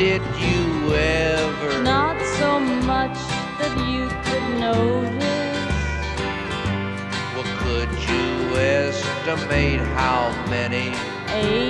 did you ever? Not so much that you could notice. Well, could you estimate how many? 8